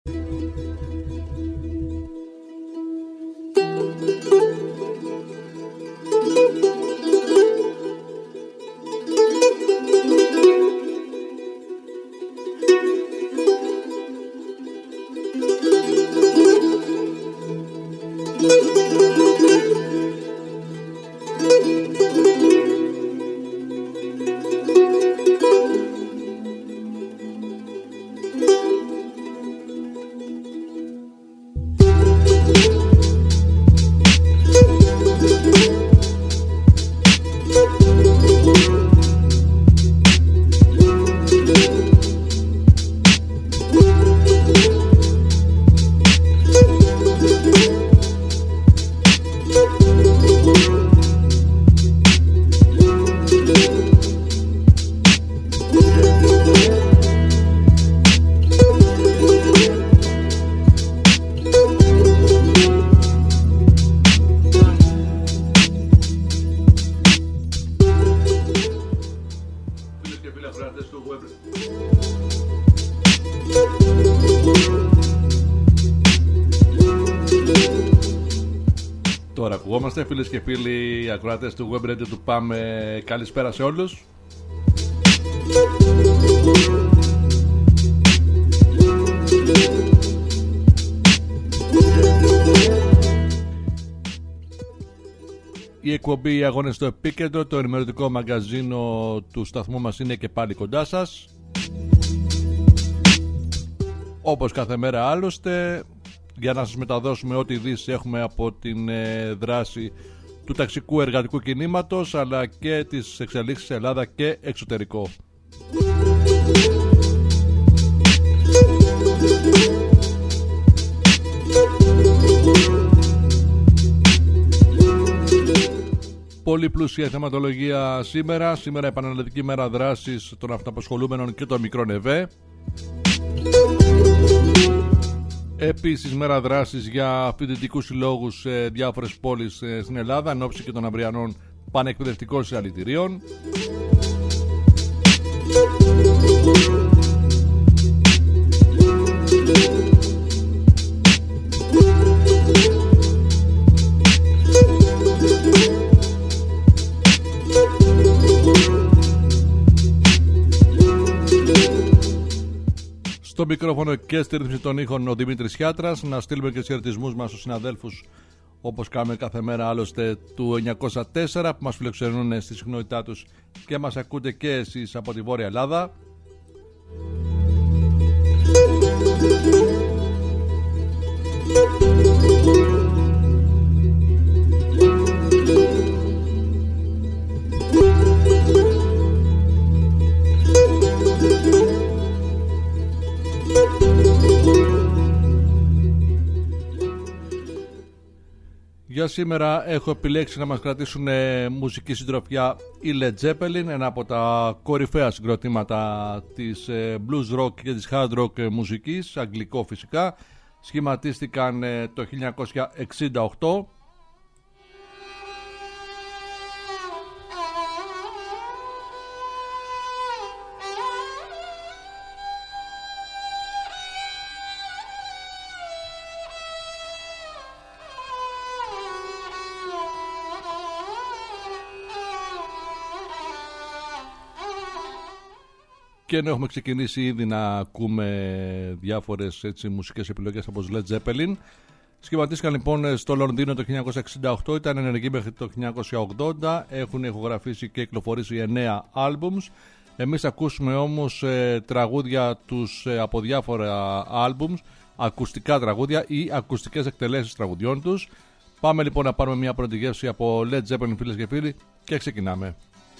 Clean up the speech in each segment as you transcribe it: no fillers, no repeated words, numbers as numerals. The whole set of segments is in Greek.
Τώρα ακουγόμαστε, φίλες και φίλοι ακροατές του Web Radio του ΠΑΜ, καλησπέρα σε όλους. Η εκπομπή «Οι Αγώνες στο Επίκεντρο», το ενημερωτικό μαγκαζίνο του σταθμού μας, είναι και πάλι κοντά σας. Όπως κάθε μέρα άλλωστε, για να σας μεταδώσουμε ό,τι ειδήσεις έχουμε από την δράση του ταξικού εργατικού κινήματος, αλλά και τις εξελίξεις σε Ελλάδα και εξωτερικό. Πολύ πλούσια θεματολογία σήμερα. Σήμερα επαναληπτική μέρα δράσης των αυτοαπασχολούμενων και των μικρών ΕΒΕ. Επίσης μέρα δράσης για φοιτητικούς συλλόγους σε διάφορες πόλεις στην Ελλάδα, εν ώψη και των αυριανών πανεκπαιδευτικών συλλαλητηρίων. Στο μικρόφωνο και στη ρύθμιση των ήχων ο Δημήτρης Χιάτρας. Να στείλουμε και τους χαιρετισμούς μας στους συναδέλφους, όπως κάνουμε κάθε μέρα άλλωστε, του 904 που μας φιλοξενούν στη συχνότητά τους και μας ακούτε και εσείς από τη Βόρεια Ελλάδα. Για σήμερα έχω επιλέξει να μας κρατήσουν μουσική συντροφιά οι Led Zeppelin, ένα από τα κορυφαία συγκροτήματα της blues rock και της hard rock μουσικής, αγγλικό φυσικά. Σχηματίστηκαν το 1968. Και ενώ έχουμε ξεκινήσει ήδη να ακούμε διάφορες μουσικές επιλογές από τους Led Zeppelin, σχηματίστηκαν λοιπόν στο Λονδίνο το 1968, ήταν ενεργοί μέχρι το 1980, έχουν ηχογραφήσει και κυκλοφορήσει 9 άλμπουμς. Εμείς ακούσουμε όμως τραγούδια τους από διάφορα άλμπουμς, ακουστικά τραγούδια ή ακουστικές εκτελέσεις τραγουδιών τους. Πάμε λοιπόν να πάρουμε μια πρώτη γεύση από Led Zeppelin, φίλες και φίλοι, και ξεκινάμε.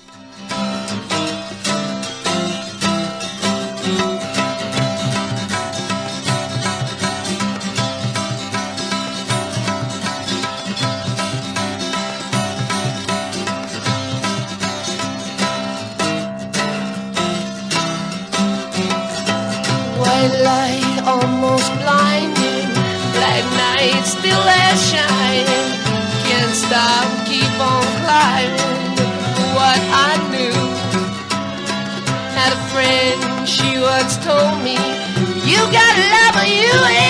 Light almost blinding, black night still as shining. Can't stop, keep on climbing. What I knew, had a friend, she once told me, you gotta love her, you ain't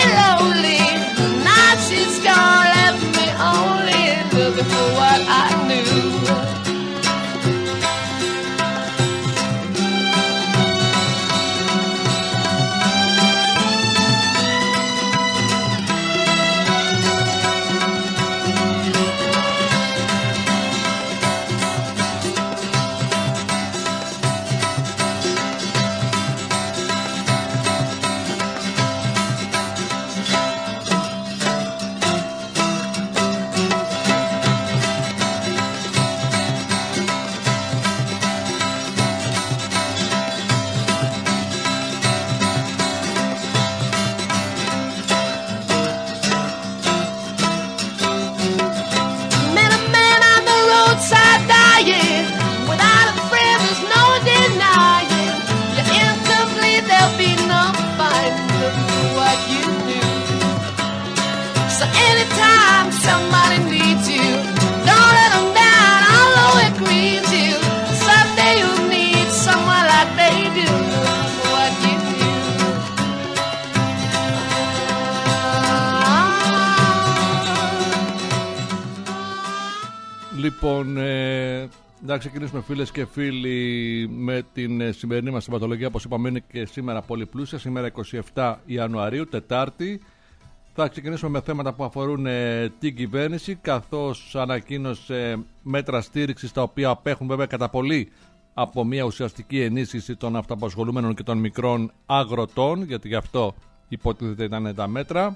Λοιπόν, να ξεκινήσουμε φίλες και φίλοι με την σημερινή μας θεματολογία. Όπως είπαμε, είναι και σήμερα πολύ πλούσια. Σήμερα 27 Ιανουαρίου, Τετάρτη. Θα ξεκινήσουμε με θέματα που αφορούν την κυβέρνηση, καθώς ανακοίνωσε μέτρα στήριξης τα οποία απέχουν βέβαια κατά πολύ από μια ουσιαστική ενίσχυση των αυτοαπασχολούμενων και των μικρών αγροτών, γιατί γι' αυτό υποτίθεται ήταν τα μέτρα.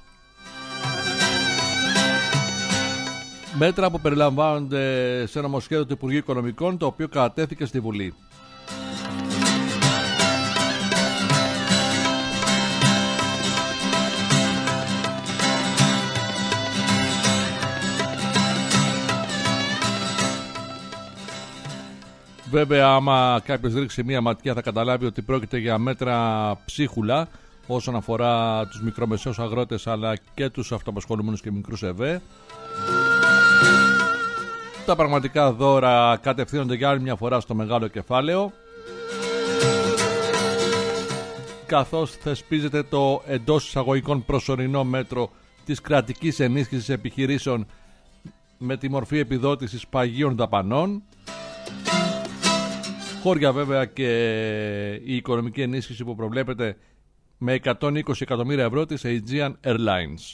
Μέτρα που περιλαμβάνονται σε νομοσχέδιο του Υπουργείου Οικονομικών, το οποίο κατατέθηκε στη Βουλή. Βέβαια, άμα κάποιος ρίξει μία ματιά θα καταλάβει ότι πρόκειται για μέτρα ψίχουλα όσον αφορά τους μικρομεσαίους αγρότες αλλά και τους αυτοαπασχολούμενους και μικρούς ΕΒΕ. Τα πραγματικά δώρα κατευθύνονται για άλλη μια φορά στο μεγάλο κεφάλαιο, καθώς θεσπίζεται το εντός εισαγωγικών προσωρινό μέτρο της κρατικής ενίσχυσης επιχειρήσεων με τη μορφή επιδότησης παγίων δαπανών. Χώρια βέβαια και η οικονομική ενίσχυση που προβλέπεται με 120 εκατομμύρια ευρώ της Aegean Airlines.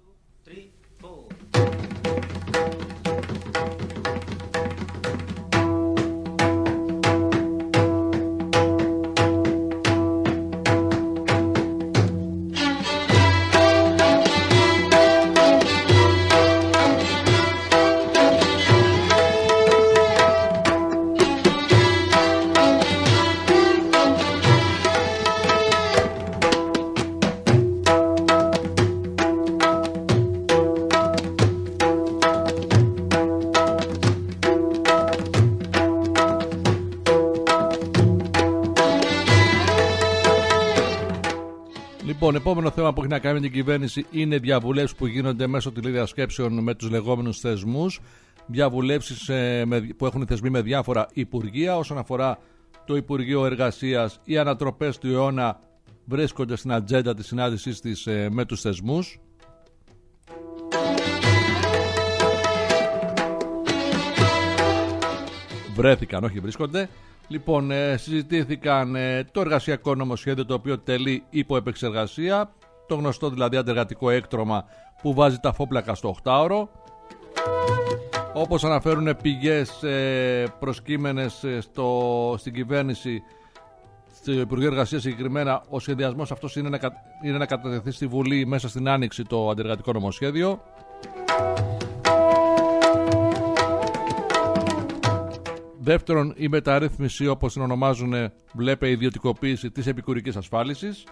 Λοιπόν, επόμενο θέμα που έχει να κάνει με την κυβέρνηση είναι διαβουλεύσεις που γίνονται μέσω τηλεδιασκέψεων με τους λεγόμενους θεσμούς. Διαβουλεύσεις που έχουν θεσμοί με διάφορα υπουργεία. Όσον αφορά το Υπουργείο Εργασίας, οι ανατροπές του αιώνα βρίσκονται στην ατζέντα της συνάντησής της με τους θεσμούς. Βρέθηκαν, όχι βρίσκονται. Λοιπόν, συζητήθηκαν το εργασιακό νομοσχέδιο, το οποίο τελεί υπό επεξεργασία, το γνωστό δηλαδή αντεργατικό έκτρωμα που βάζει τα φόπλακα στο 8ωρο. Όπως αναφέρουν πηγές προσκύμενες στην κυβέρνηση, στο Υπουργείο Εργασίας συγκεκριμένα, ο σχεδιασμός αυτός είναι να κατατεθεί στη Βουλή μέσα στην Άνοιξη το αντεργατικό νομοσχέδιο. Δεύτερον, η μεταρρύθμιση, όπως την ονομάζουν, βλέπει ιδιωτικοποίηση της επικουρικής ασφάλισης.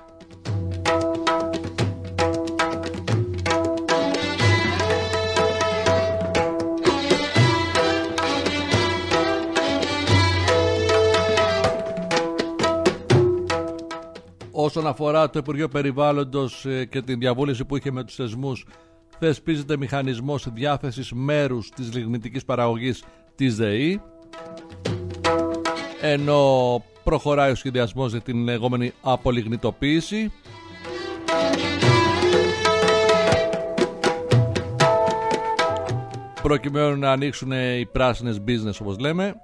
Όσον αφορά το Υπουργείο Περιβάλλοντος και την διαβούλευση που είχε με τους θεσμούς, θεσπίζεται μηχανισμός διάθεσης μέρους της λιγνητικής παραγωγής της ΔΕΗ, ενώ προχωράει ο σχεδιασμός για την λεγόμενη απολιγνητοποίηση. Προκειμένου να ανοίξουν οι πράσινες business, όπως λέμε.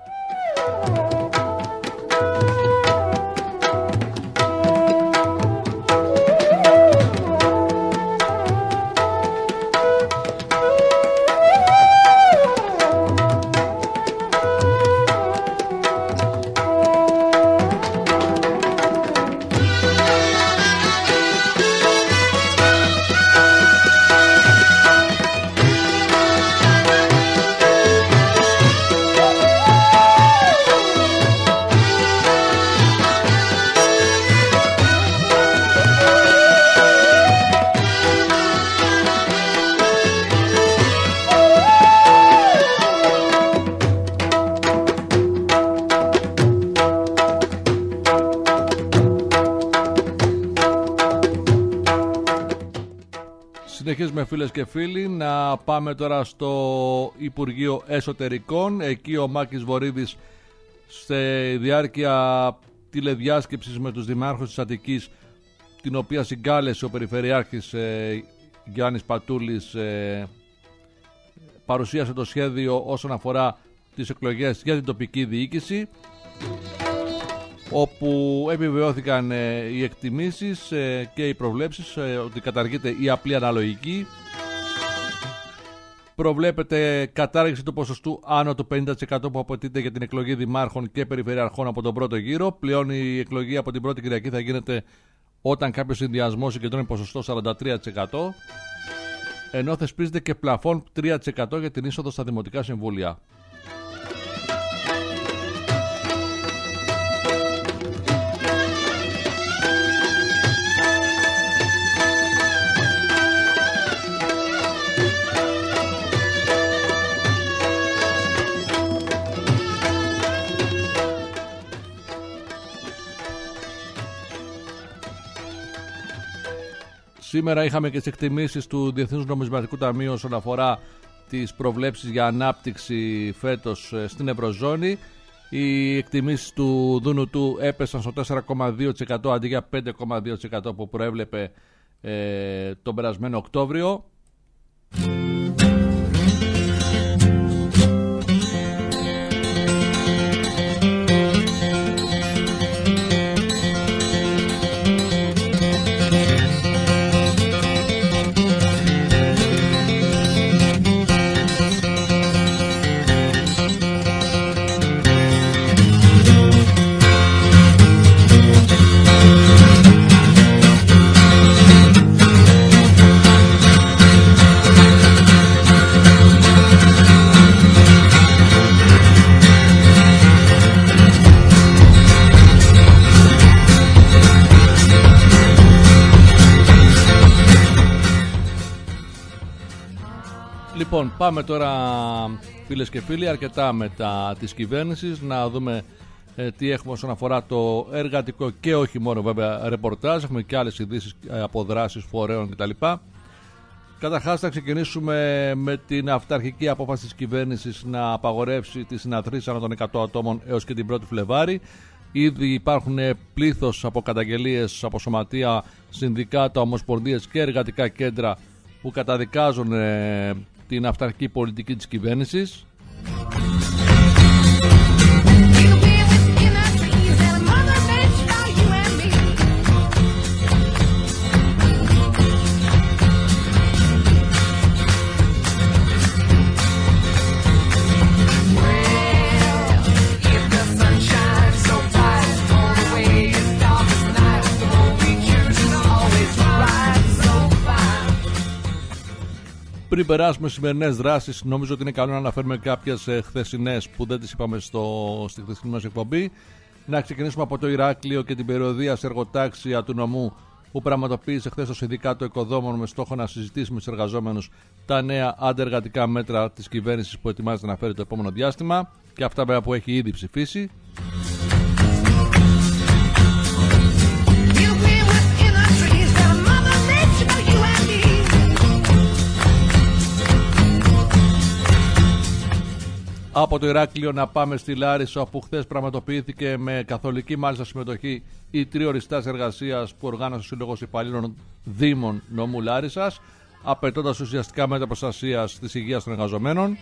Συνεχίζουμε φίλες και φίλοι, να πάμε τώρα στο Υπουργείο Εσωτερικών. Εκεί ο Μάκης Βορίδης, στη διάρκεια τηλεδιάσκεψης με τους δημάρχους της Αττικής, την οποία συγκάλεσε ο Περιφερειάρχης Γιάννης Πατούλης, παρουσίασε το σχέδιο όσον αφορά τις εκλογές για την τοπική διοίκηση, όπου επιβεβαιώθηκαν οι εκτιμήσεις και οι προβλέψεις ότι καταργείται η απλή αναλογική. Προβλέπεται κατάργηση του ποσοστού άνω του 50% που απαιτείται για την εκλογή δημάρχων και περιφερειαρχών από τον πρώτο γύρο. Πλέον η εκλογή από την πρώτη Κυριακή θα γίνεται όταν κάποιος συνδυασμός συγκεντρώνει ποσοστό 43%, ενώ θεσπίζεται και πλαφόν 3% για την είσοδο στα δημοτικά συμβούλια. Σήμερα είχαμε και τις εκτιμήσεις του Διεθνούς Νομισματικού Ταμείου όσον αφορά τις προβλέψεις για ανάπτυξη φέτος στην Ευρωζώνη. Οι εκτιμήσεις του ΔΝΤ έπεσαν στο 4,2% αντί για 5,2% που προέβλεπε τον περασμένο Οκτώβριο. Λοιπόν, πάμε τώρα φίλες και φίλοι αρκετά μετά της κυβέρνησης να δούμε τι έχουμε όσον αφορά το εργατικό και όχι μόνο βέβαια ρεπορτάζ. Έχουμε και άλλες ειδήσεις από δράσεις φορέων κτλ. Καταρχάς θα ξεκινήσουμε με την αυταρχική απόφαση της κυβέρνησης να απαγορεύσει τις συναθρήσεις ανά των 100 ατόμων έως και την 1η Φλεβάρη. Ήδη υπάρχουν πλήθος από καταγγελίες από σωματεία, συνδικάτα, ομοσπονδίες και εργατικά κέντρα που καταδικάζουν την αυταρχική πολιτική της κυβέρνησης. Πριν περάσουμε στις σημερινές δράσεις, νομίζω ότι είναι καλό να αναφέρουμε κάποιες χθεσινές που δεν τις είπαμε στη χθεσινή μας εκπομπή. Να ξεκινήσουμε από το Ηράκλειο και την περιοδία σε εργοτάξια του νομού που πραγματοποίησε χθες το Συνδικάτο Οικοδόμων με στόχο να συζητήσει με τους εργαζόμενους τα νέα αντεργατικά μέτρα της κυβέρνησης που ετοιμάζεται να φέρει το επόμενο διάστημα και αυτά βέβαια που έχει ήδη ψηφίσει. Από το Ηράκλειο να πάμε στη Λάρισα, όπου χθες πραγματοποιήθηκε με καθολική μάλιστα συμμετοχή η τριώρη στάση εργασίας που οργάνωσε ο Σύλλογος Υπαλλήλων Δήμων νομού Λάρισσας, απαιτώντας ουσιαστικά μέτρα προστασίας της υγείας των εργαζομένων.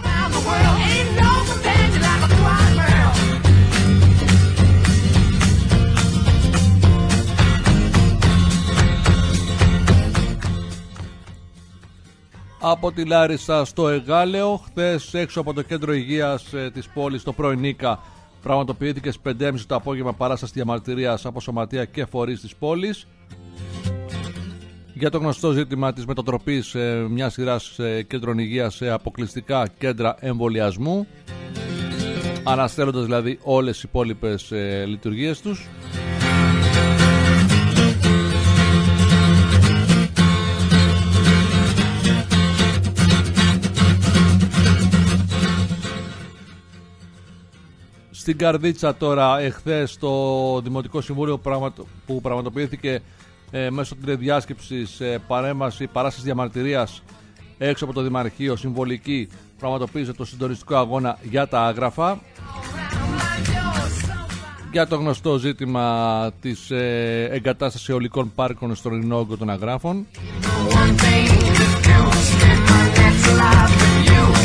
Από τη Λάρισα στο Εγάλεο, χθες έξω από το κέντρο υγείας της πόλης, το πρώην Νίκα, πραγματοποιήθηκε στις 5.30 το απόγευμα παράσταση διαμαρτυρίας από σωματεία και φορείς της πόλης για το γνωστό ζήτημα της μετατροπής μιας σειράς κέντρων υγείας σε αποκλειστικά κέντρα εμβολιασμού, αναστέλλοντας δηλαδή όλες οι υπόλοιπες λειτουργίες τους. Στην Καρδίτσα τώρα, εχθές το Δημοτικό Συμβούλιο που πραγματοποιήθηκε μέσω τηλεδιάσκεψης παράσταση διαμαρτυρίας έξω από το Δημαρχείο, συμβολική, πραγματοποίησε το συντονιστικό αγώνα για τα άγραφα, για το γνωστό ζήτημα της εγκατάστασης αιωλικών πάρκων στον Ειρηνόγκο των Αγράφων.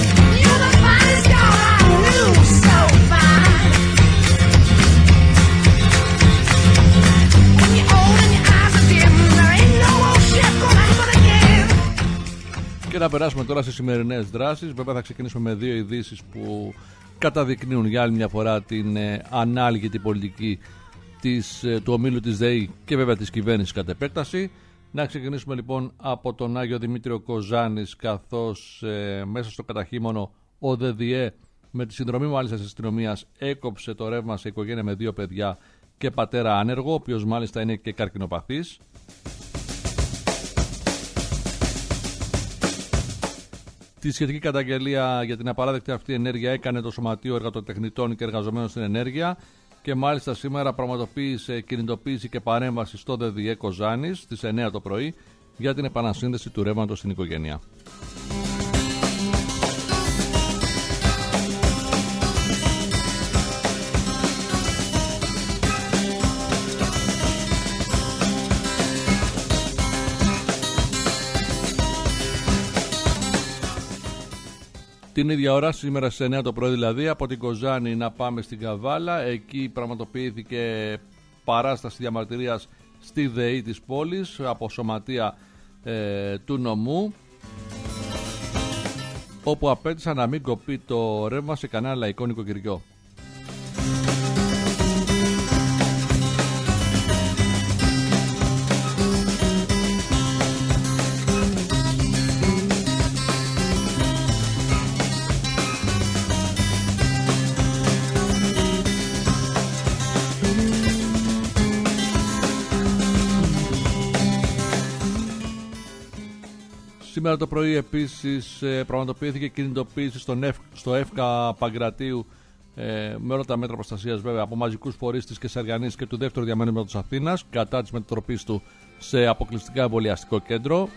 Και να περάσουμε τώρα στις σημερινές δράσεις. Βέβαια θα ξεκινήσουμε με δύο ειδήσεις που καταδεικνύουν για άλλη μια φορά την ανάλγητη πολιτική του ομίλου της ΔΕΗ και βέβαια της κυβέρνησης κατ' επέκταση. Να ξεκινήσουμε λοιπόν από τον Άγιο Δημήτριο Κοζάνης, καθώς μέσα στο καταχείμωνο ο ΔΔΕ με τη συνδρομή μάλιστα της αστυνομίας έκοψε το ρεύμα σε οικογένεια με 2 παιδιά και πατέρα άνεργο, ο οποίος μάλιστα είναι και καρκινοπαθής. Τη σχετική καταγγελία για την απαράδεκτη αυτή ενέργεια έκανε το Σωματείο Εργατοτεχνητών και Εργαζομένων στην Ενέργεια και μάλιστα σήμερα πραγματοποίησε κινητοποίηση και παρέμβαση στο ΔΔΕ Κοζάνης στις 9 το πρωί για την επανασύνδεση του ρεύματος στην οικογένεια. Την ίδια ώρα, σήμερα στις 9 το πρωί δηλαδή, από την Κοζάνη να πάμε στην Καβάλα. Εκεί πραγματοποιήθηκε παράσταση διαμαρτυρίας στη ΔΕΗ της πόλης από σωματεία του νομού, όπου απέτησαν να μην κοπεί το ρεύμα σε κανένα λαϊκό νοικοκυριό. Σήμερα το πρωί επίσης πραγματοποιήθηκε κινητοποίηση στο ΕΦΚΑ Παγκρατίου με όλα τα μέτρα προστασίας βέβαια από μαζικούς φορείς της Κεσαριανής και του δεύτερου διαμερίσματος Αθήνας κατά της μετατροπής του σε αποκλειστικά εμβολιαστικό κέντρο.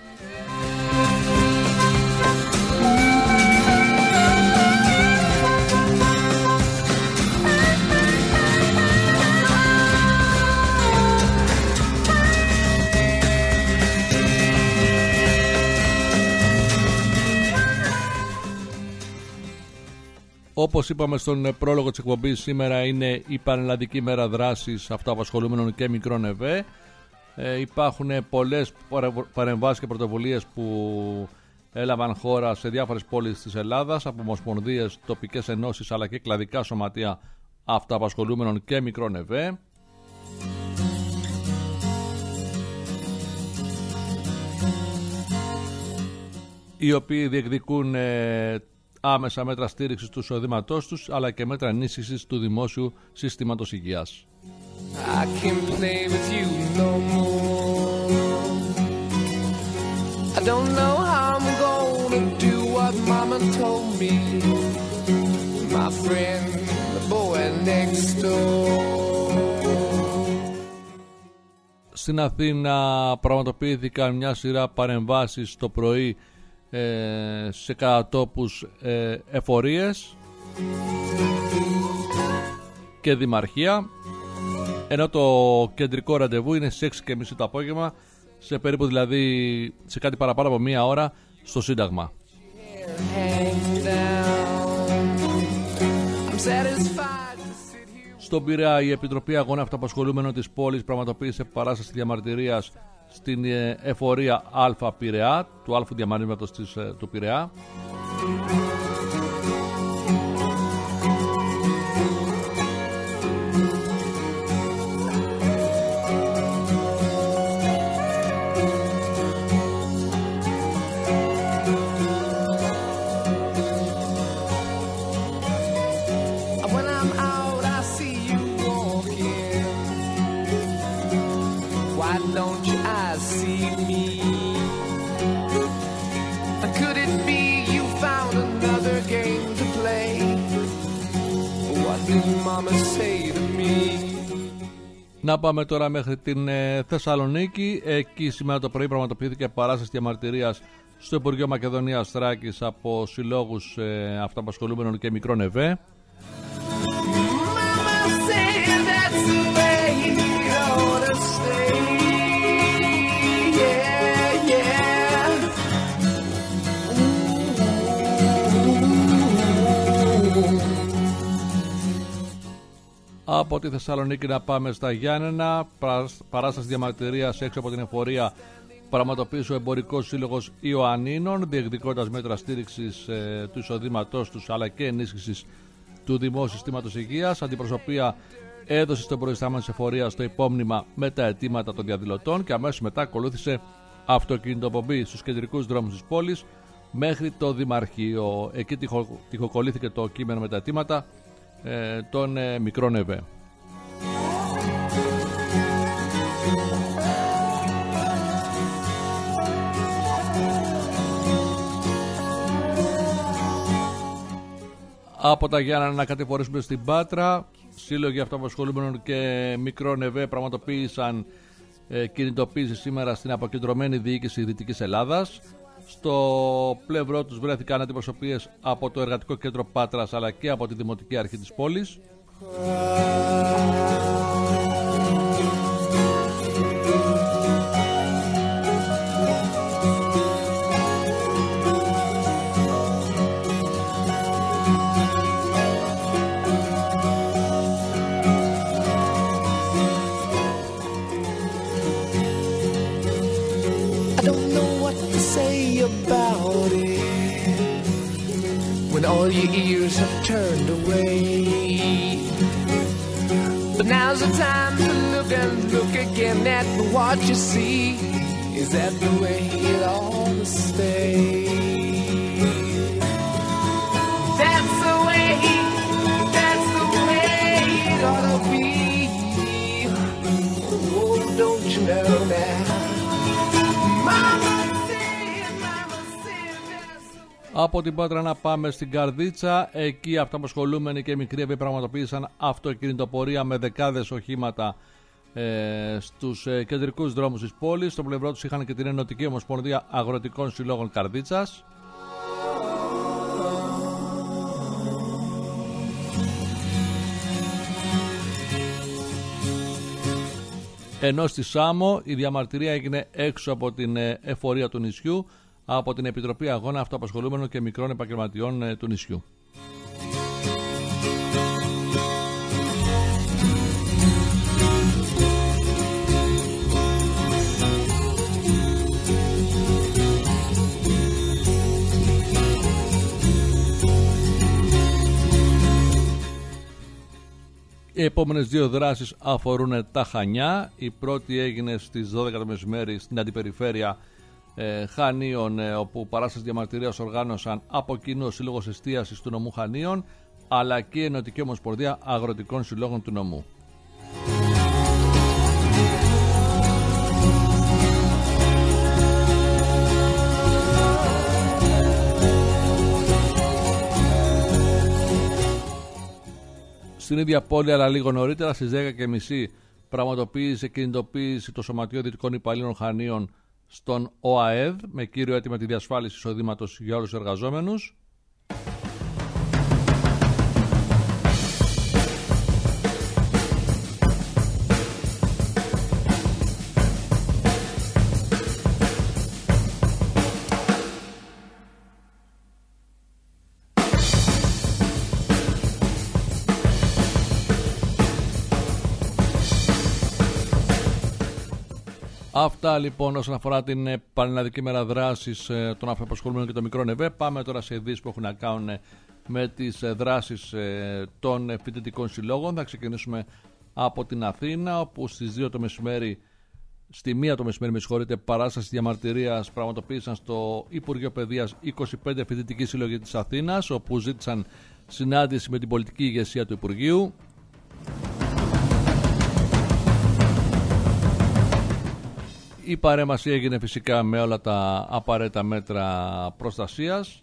Όπως είπαμε στον πρόλογο της εκπομπής, σήμερα είναι η Πανελλαδική Μέρα Δράσης αυτοαπασχολούμενων και μικρών ΕΒΕ. Υπάρχουν πολλές παρεμβάσεις και πρωτοβουλίες που έλαβαν χώρα σε διάφορες πόλεις της Ελλάδας από ομοσπονδίες, τοπικές ενώσεις αλλά και κλαδικά σωματεία αυτοαπασχολούμενων και μικρών ΕΒΕ. Οι οποίοι διεκδικούν άμεσα μέτρα στήριξης του εισοδήματός τους αλλά και μέτρα ενίσχυσης του δημόσιου συστήματος υγείας. Στην Αθήνα πραγματοποιήθηκαν μια σειρά παρεμβάσεις το πρωί σε κατατόπους εφορίες και δημαρχία, ενώ το κεντρικό ραντεβού είναι σε 6:30 το απόγευμα, σε περίπου δηλαδή σε κάτι παραπάνω από μία ώρα στο Σύνταγμα. Στον Πειραιά η Επιτροπή Αγώνα Αυτοαπασχολούμενων της πόλης πραγματοποίησε παράσταση διαμαρτυρίας στην εφορία Α Πειραιά, του Άλφου διαμερίσματος του Πειραιά. Να πάμε τώρα μέχρι την Θεσσαλονίκη. Εκεί σήμερα το πρωί πραγματοποιήθηκε παράσταση διαμαρτυρίας στο Υπουργείο Μακεδονίας Θράκης από συλλόγους αυτοαπασχολούμενων και μικρών ΕΒΕ. Από τη Θεσσαλονίκη να πάμε στα Γιάννενα. Παράσταση διαμαρτυρίας έξω από την εφορία πραγματοποίησε ο Εμπορικός Σύλλογος Ιωαννίνων, διεκδικώντας μέτρα στήριξης του εισοδήματός τους αλλά και ενίσχυσης του Δημόσιου Συστήματος Υγείας. Αντιπροσωπεία έδωσε στον προϊστάμενο της εφορίας το υπόμνημα με τα αιτήματα των διαδηλωτών και αμέσως μετά ακολούθησε αυτοκινητοπομπή στους κεντρικούς δρόμους της πόλης μέχρι το Δημαρχείο. Εκεί τυχοκολλήθηκε το κείμενο με τα αιτήματα των μικρών ΕΒΕ. Από τα Γιάννενα να κατηφορήσουμε στην Πάτρα. Σύλλογοι αυτοαπασχολούμενων και μικρών ΕΒΕ πραγματοποίησαν κινητοποίηση σήμερα στην αποκεντρωμένη διοίκηση Δυτικής Ελλάδας. Στο πλευρό τους βρέθηκαν αντιπροσωπείες από το Εργατικό Κέντρο Πάτρας αλλά και από τη Δημοτική Αρχή της πόλης. About it when all your ears have turned away, but now's the time to look and look again at what you see. Is that the way it ought to stay? That's the way it ought to be. Oh, don't you know now, Mama? Από την Πάτρα να πάμε στην Καρδίτσα. Εκεί αυτοαπασχολούμενοι και μικροί ΕΒΕ πραγματοποίησαν αυτοκινητοπορία με δεκάδες οχήματα στους κεντρικούς δρόμους της πόλης. Στο πλευρό τους είχαν και την Ενωτική Ομοσπονδία Αγροτικών Συλλόγων Καρδίτσας. Ενώ στη Σάμο η διαμαρτυρία έγινε έξω από την εφορία του νησιού από την Επιτροπή Αγώνα Αυτοαπασχολούμενων και Μικρών Επαγγελματιών του νησιού. Οι επόμενες δύο δράσεις αφορούν τα Χανιά. Η πρώτη έγινε στις 12 το μεσημέρι στην αντιπεριφέρεια Χανίων, όπου παράσταση διαμαρτυρίας οργάνωσαν από κοινού ο Σύλλογος Εστίασης του νομού Χανίων αλλά και η Ενωτική Ομοσπονδία Αγροτικών Συλλόγων του νομού. Στην ίδια πόλη, αλλά λίγο νωρίτερα, στις 10:30 πραγματοποίησε κινητοποίηση το Σωματείο Δυτικών Υπαλλήλων Χανίων στον ΟΑΕΔ με κύριο αίτημα τη διασφάλιση εισοδήματος για όλους τους εργαζόμενους. Αυτά λοιπόν όσον αφορά την Πανελλαδική Μέρα Δράσης των αυτοαπασχολούμενων και των μικρών ΕΒΕ. Πάμε τώρα σε ειδήσεις που έχουν να κάνουν με τις δράσεις των φοιτητικών συλλόγων. Θα ξεκινήσουμε από την Αθήνα, όπου στις 2 το μεσημέρι, στη 1 το μεσημέρι, με συγχωρείτε, παράσταση διαμαρτυρίας πραγματοποίησαν στο Υπουργείο Παιδείας 25 φοιτητικοί σύλλογοι της Αθήνας, όπου ζήτησαν συνάντηση με την πολιτική ηγεσία του Υπουργείου. Η παρέμβαση έγινε φυσικά με όλα τα απαραίτητα μέτρα προστασίας.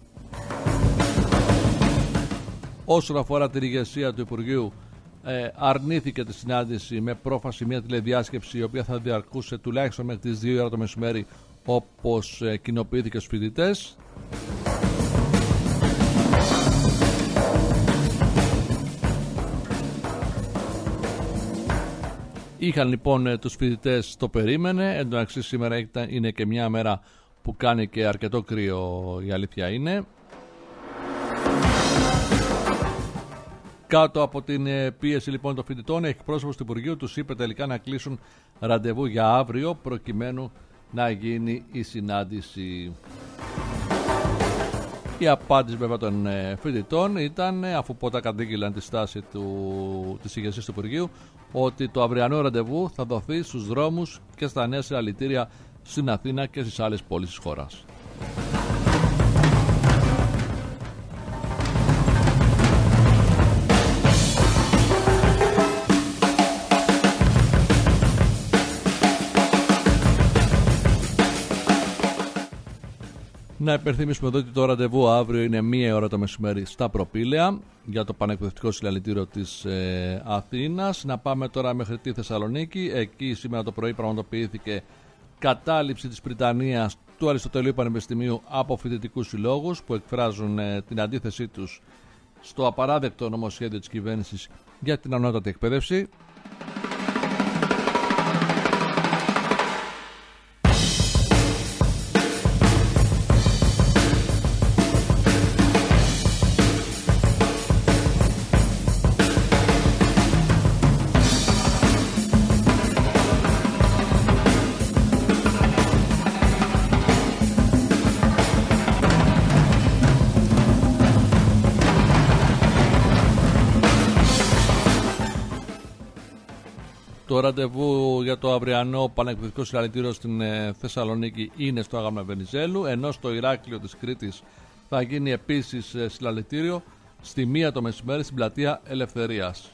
Όσον αφορά την ηγεσία του Υπουργείου, αρνήθηκε τη συνάντηση με πρόφαση μια τηλεδιάσκεψη η οποία θα διαρκούσε τουλάχιστον μέχρι τις 2 ώρα το μεσημέρι, όπως κοινοποιήθηκε στους φοιτητές. Είχαν λοιπόν τους φοιτητές, το περίμενε. Εν τω μεταξύ σήμερα είναι και μια μέρα που κάνει και αρκετό κρύο, η αλήθεια είναι. Κάτω από την πίεση λοιπόν των φοιτητών, εκπρόσωπος του Υπουργείου τους είπε τελικά να κλείσουν ραντεβού για αύριο, προκειμένου να γίνει η συνάντηση. Η απάντηση βέβαια των φοιτητών ήταν, αφού πρώτα κατήγγειλαν τη στάση της ηγεσίας του Υπουργείου, ότι το αυριανό ραντεβού θα δοθεί στους δρόμους και στα νέα συλλαλητήρια στην Αθήνα και στις άλλες πόλεις της χώρας. Να υπενθυμίσουμε εδώ ότι το ραντεβού αύριο είναι 1 ώρα το μεσημέρι στα Προπήλαια για το πανεκπαιδευτικό συλλαλητήριο της Αθήνας. Να πάμε τώρα μέχρι τη Θεσσαλονίκη. Εκεί σήμερα το πρωί πραγματοποιήθηκε κατάληψη της πριτανείας του Αριστοτελείου Πανεπιστημίου από φοιτητικούς συλλόγους που εκφράζουν την αντίθεσή τους στο απαράδεκτο νομοσχέδιο της κυβέρνησης για την ανώτατη εκπαίδευση. Το ραντεβού για το αυριανό πανεκπαιδευτικό συλλαλητήριο στην Θεσσαλονίκη είναι στο Άγαμνα Βενιζέλου, ενώ στο Ηράκλειο της Κρήτης θα γίνει επίσης συλλαλητήριο στη 1 το μεσημέρι στην πλατεία Ελευθερίας.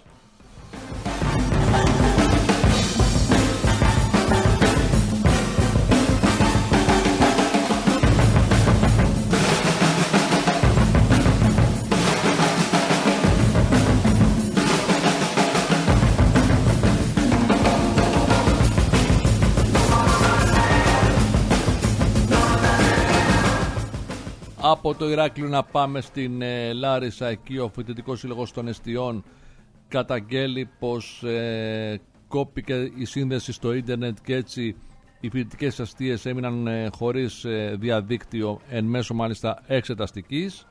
Από το Ηράκλειο να πάμε στην Λάρισα. Εκεί ο Φοιτητικός Σύλλογος των Εστιών καταγγέλει πως κόπηκε η σύνδεση στο ίντερνετ και έτσι οι φοιτητικές αστείες έμειναν χωρίς διαδίκτυο εν μέσω μάλιστα εξεταστικής.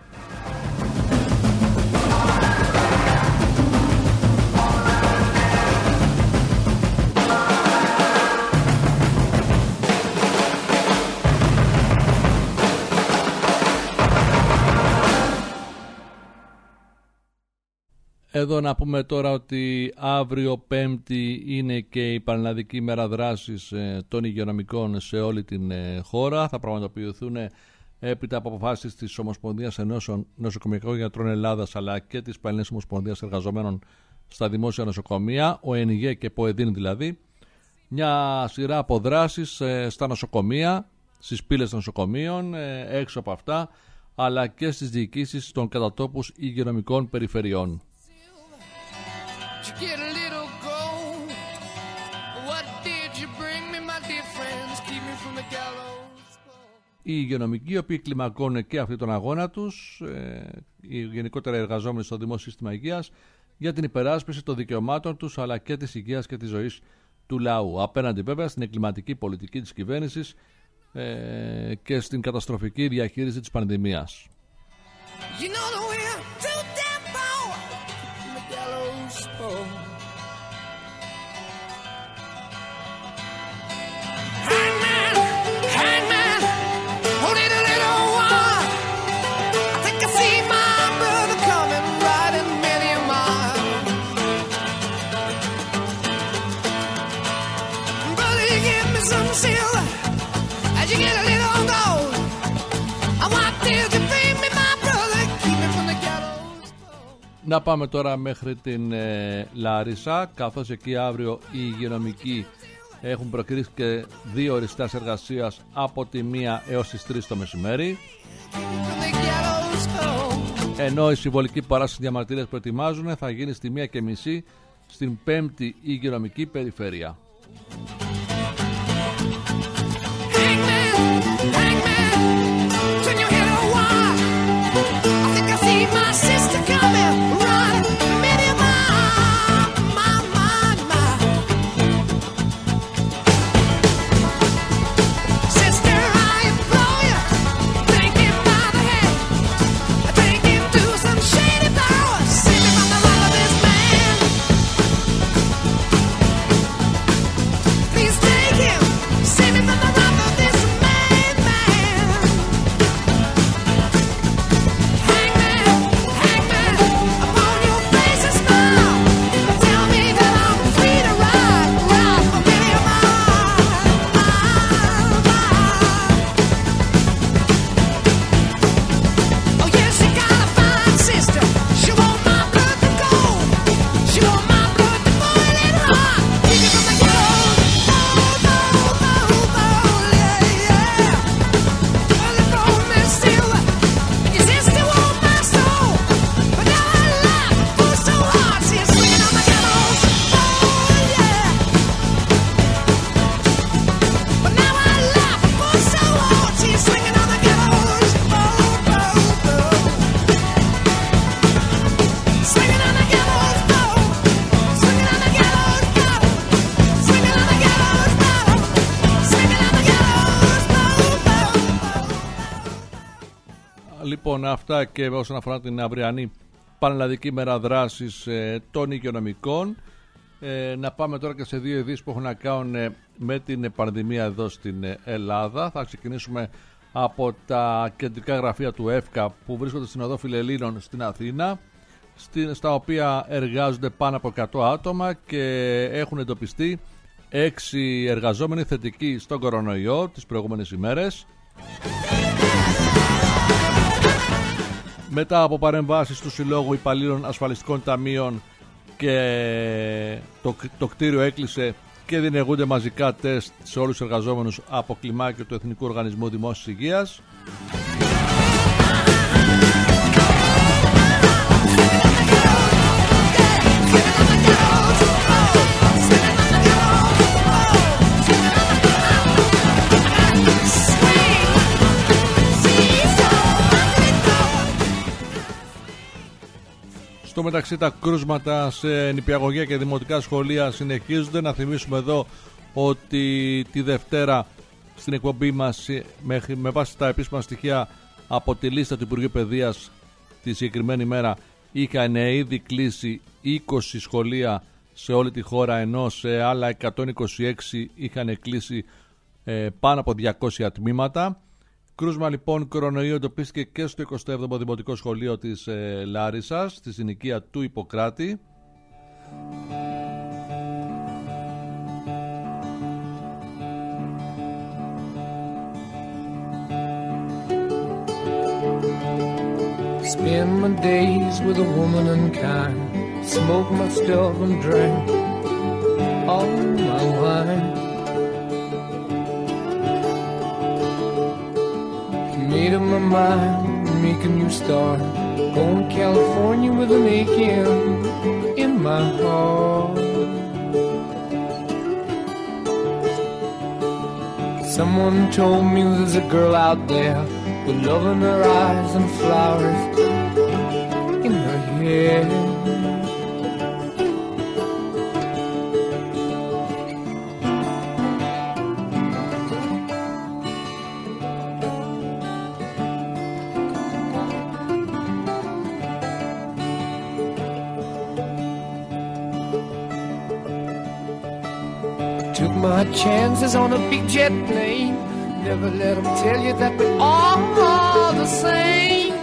Εδώ να πούμε τώρα ότι αύριο Πέμπτη είναι και η Πανελλαδική Μέρα Δράσης των Υγειονομικών σε όλη την χώρα. Θα πραγματοποιηθούν έπειτα από αποφάσεις της Ομοσπονδίας Ενώσεων Νοσοκομιακών Γιατρών Ελλάδας αλλά και της Πανελληνικής Ομοσπονδίας Εργαζομένων στα Δημόσια Νοσοκομεία, ο ΕΝΙΓΕ και ΠΟΕΔΗΝ δηλαδή, μια σειρά από δράσεις στα νοσοκομεία, στις πύλες των νοσοκομείων, έξω από αυτά, αλλά και στις διοικήσεις των κατατόπους υγειονομικών περιφερειών. Οι υγειονομικοί, οι οποίοι κλιμακώνουν και αυτοί τον αγώνα τους, οι γενικότερα εργαζόμενοι στο δημόσιο σύστημα υγείας, για την υπεράσπιση των δικαιωμάτων τους αλλά και της υγείας και της ζωής του λαού. Απέναντι βέβαια στην εγκληματική πολιτική της κυβέρνησης και στην καταστροφική διαχείριση της πανδημίας. Να πάμε τώρα μέχρι την Λάρισα, καθώς εκεί αύριο οι υγειονομικοί έχουν προκηρύξει και 2 οριστές εργασίας από τη 1 έως τις 3 το μεσημέρι, ενώ η συμβολική παράσταση διαμαρτυρίας που ετοιμάζουν θα γίνει στη 1:30 στην 5η υγειονομική περιφέρεια. Please Λοιπόν, αυτά και όσον αφορά την αυριανή Πανελλαδική Μέρα Δράσης των Υγειονομικών. Να πάμε τώρα και σε δύο ειδήσεις που έχουν να κάνουν με την πανδημία εδώ στην Ελλάδα. Θα ξεκινήσουμε από τα κεντρικά γραφεία του ΕΦΚΑ που βρίσκονται στην οδό Φιλελλήνων στην Αθήνα, στα οποία εργάζονται πάνω από 100 άτομα και έχουν εντοπιστεί 6 εργαζόμενοι θετικοί στον κορονοϊό τις προηγούμενες ημέρες. Μετά από παρεμβάσεις του Συλλόγου Υπαλλήλων Ασφαλιστικών Ταμείων και το κτίριο έκλεισε και διενεργούνται μαζικά τεστ σε όλους τους εργαζόμενους από κλιμάκιο του Εθνικού Οργανισμού Δημόσιας Υγείας. Στο μεταξύ τα κρούσματα σε νηπιαγωγεία και δημοτικά σχολεία συνεχίζονται. Να θυμίσουμε εδώ ότι τη Δευτέρα στην εκπομπή μας με βάση τα επίσημα στοιχεία από τη λίστα του Υπουργείου Παιδείας τη συγκεκριμένη μέρα είχαν ήδη κλείσει 20 σχολεία σε όλη τη χώρα, ενώ σε άλλα 126 είχαν κλείσει πάνω από 200 τμήματα. Κρούσμα λοιπόν κορονοϊού εντοπίστηκε και στο 27ο Δημοτικό Σχολείο της Λάρισσας, στη συνοικία του Ιπποκράτη. Spend my days with a woman unkind, smoke my stuff and drink all my wine. Made up my mind, make a new start, going to California with an aching in my heart. Someone told me there's a girl out there with love in her eyes and flowers in her hair. Took my chances on a big jet plane. Never let them tell you that we're all the same.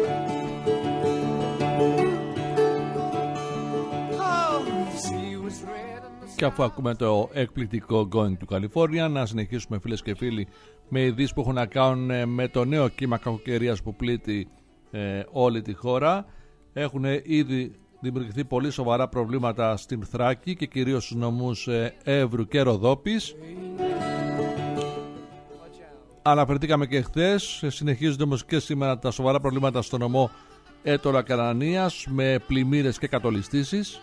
Oh, the sea was red and the... Και αφού ακούμε το εκπληκτικό Going to California, να συνεχίσουμε φίλες και φίλοι με ειδήσεις που έχουν να κάνουν με το νέο κύμα κακοκαιρίας που πλήττει όλη τη χώρα. Έχουν ήδη δημιουργηθεί πολύ σοβαρά προβλήματα στην Θράκη και κυρίως στους νομούς Εύρου και Ροδόπης. Αναφερθήκαμε και χθες, συνεχίζονται όμως και σήμερα τα σοβαρά προβλήματα στο νομό Έτωλα Κανανίας με πλημμύρες και κατολιστήσεις.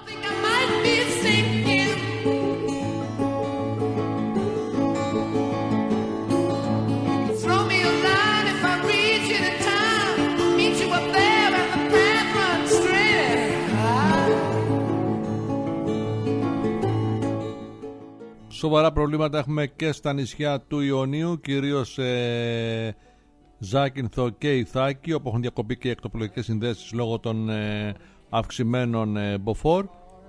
Σοβαρά προβλήματα έχουμε και στα νησιά του Ιωνίου, κυρίως Ζάκυνθο και Ιθάκη, όπου έχουν διακοπεί και οι εκτοπολογικές συνδέσεις λόγω των αυξημένων μποφόρ.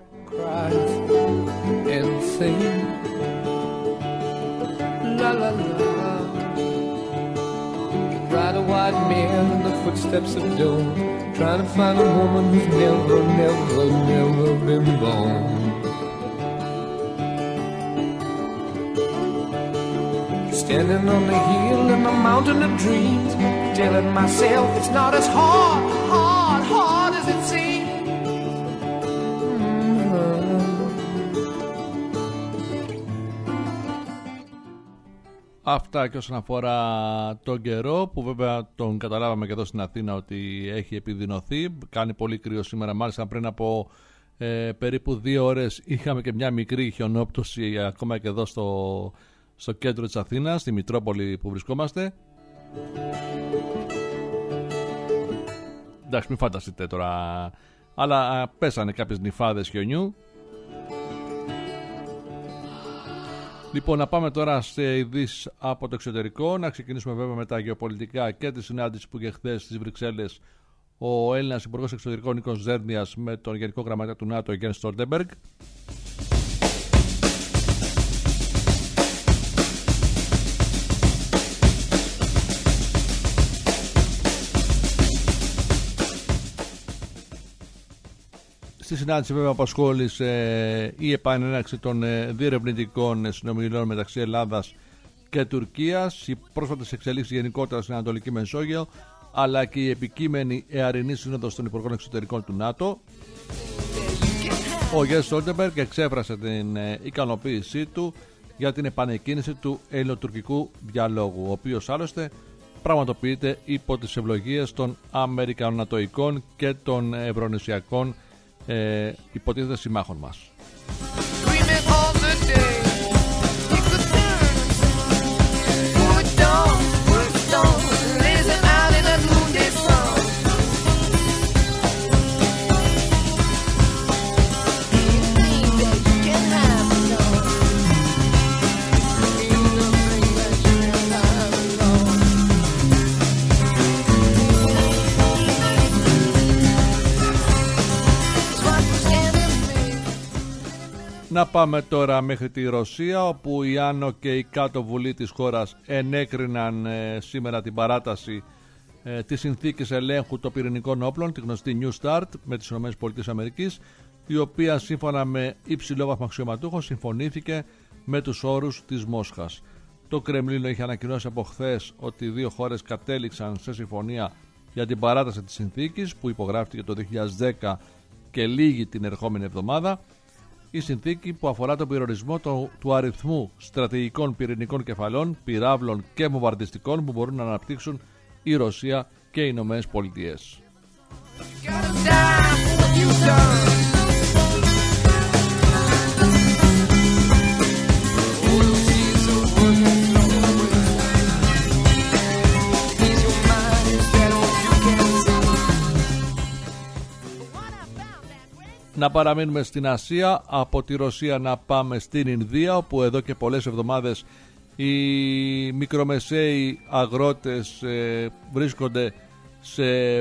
Standing on the hill in the mountain of dreams, telling myself it's not as hard as it seems. Αυτά και όσον αφορά τον καιρό, που βέβαια τον καταλάβαμε και εδώ στην Αθήνα ότι έχει επιδεινωθεί. Κάνει πολύ κρύο σήμερα, μάλιστα πριν από περίπου 2 ώρες είχαμε και μια μικρή χιονόπτωση ακόμα και εδώ στο κέντρο της Αθήνας, στη Μητρόπολη που βρισκόμαστε. Εντάξει, μην φανταστείτε τώρα, αλλά πέσανε κάποιες νυφάδες χιονιού. Λοιπόν, να πάμε τώρα σε ειδήσεις από το εξωτερικό. Να ξεκινήσουμε βέβαια με τα γεωπολιτικά και τη συνάντηση που είχε χθες στις Βρυξέλλες ο Έλληνας Υπουργός Εξωτερικών Νίκος Ζέρνιας με τον Γενικό Γραμματέα του ΝΑΤΟ Γιένς Στόλτεμπεργκ. Στη συνάντηση βέβαια απασχόλησε η επανέναρξη των διερευνητικών συνομιλιών μεταξύ Ελλάδας και Τουρκίας, οι πρόσφατες εξελίξεις γενικότερα στην Ανατολική Μεσόγειο, αλλά και η επικείμενη εαρινή σύνοδος των Υπουργών Εξωτερικών του ΝΑΤΟ. Ο Γιένς Στόλτεμπεργκ εξέφρασε την ικανοποίησή του για την επανεκκίνηση του ελληνοτουρκικού διαλόγου, ο οποίος άλλωστε πραγματοποιείται υπό τις ευλογίες των Αμερικανονατοϊκών και των Ευρωνησιακών υποτίθεται συμμάχων μας. Να πάμε τώρα μέχρι τη Ρωσία, όπου η Άνω και η Κάτω Βουλή της χώρας ενέκριναν σήμερα την παράταση της συνθήκης ελέγχου των πυρηνικών όπλων, τη γνωστή New START, με τις ΗΠΑ, η οποία σύμφωνα με υψηλόβαθμο αξιωματούχο συμφωνήθηκε με τους όρους της Μόσχας. Το Κρεμλίνο είχε ανακοινώσει από χθες ότι οι δύο χώρες κατέληξαν σε συμφωνία για την παράταση της συνθήκης που υπογράφηκε το 2010 και λήγει την ερχόμενη εβδομάδα. Η συνθήκη που αφορά τον περιορισμό του αριθμού στρατηγικών πυρηνικών κεφαλών, πυράβλων και βομβαρδιστικών που μπορούν να αναπτύξουν η Ρωσία και οι Ηνωμένες Πολιτείες. Να παραμείνουμε στην Ασία, από τη Ρωσία να πάμε στην Ινδία, όπου εδώ και πολλές εβδομάδες οι μικρομεσαίοι αγρότες βρίσκονται σε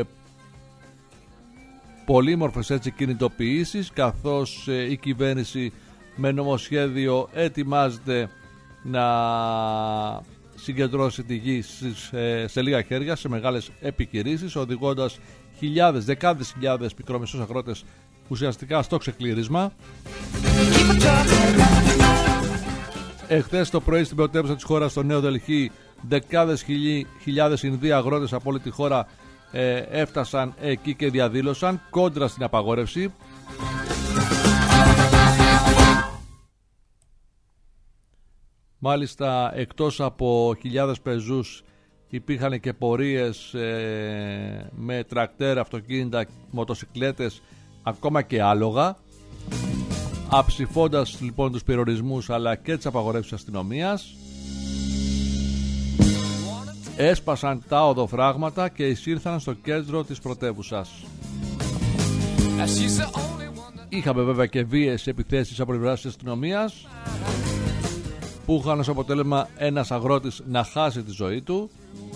πολύμορφες κινητοποιήσεις, καθώς η κυβέρνηση με νομοσχέδιο ετοιμάζεται να συγκεντρώσει τη γη σε λίγα χέρια, σε μεγάλες επιχειρήσεις, οδηγώντας δεκάδες χιλιάδες μικρομεσαίους αγρότες ουσιαστικά στο ξεκλήρισμα. Εχθές το πρωί στην πρωτεύουσα της χώρας, στο Νέο Δελχή, δεκάδες χιλιάδες Ινδοί αγρότες από όλη τη χώρα έφτασαν εκεί και διαδήλωσαν κόντρα στην απαγόρευση. Μάλιστα, εκτός από χιλιάδες πεζούς, υπήρχαν και πορείες με τρακτέρ, αυτοκίνητα, μοτοσικλέτες, ακόμα και άλογα, αψηφώντας λοιπόν τους περιορισμούς αλλά και τις απαγορεύσεις της αστυνομίας. Έσπασαν τα οδοφράγματα και εισήλθαν στο κέντρο της πρωτεύουσας. Είχαμε βέβαια και βίαιες επιθέσεις από πλευράς της αστυνομίας, που είχαν ως αποτέλεσμα ένας αγρότης να χάσει τη ζωή του.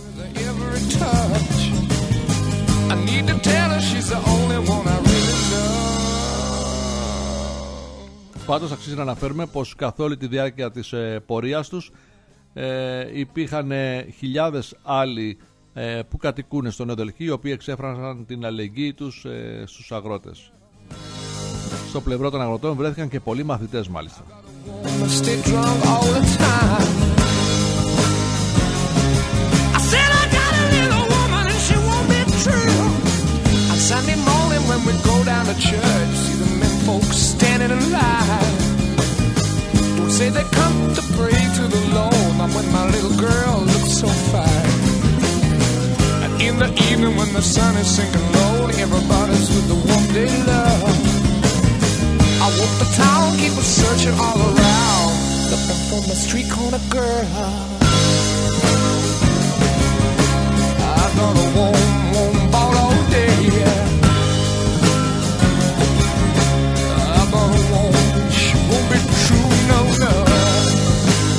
Πάντως αξίζει να αναφέρουμε πως καθ' όλη τη διάρκεια της πορείας τους υπήρχαν χιλιάδες άλλοι που κατοικούν στο Νέο Δελχή, οι οποίοι εξέφρασαν την αλληλεγγύη τους στους αγρότες. Στο πλευρό των αγροτών βρέθηκαν και πολλοί μαθητές μάλιστα. Sunday morning when we go down to church, see the men folks standing in line. Don't say they come to pray to the Lord, not when my little girl looks so fine. And in the evening when the sun is sinking low, everybody's with the one they love. I walk the town, keep on searching all around, looking for my street corner girl. I got a warm ball all day. I got a warm, she won't be true, no.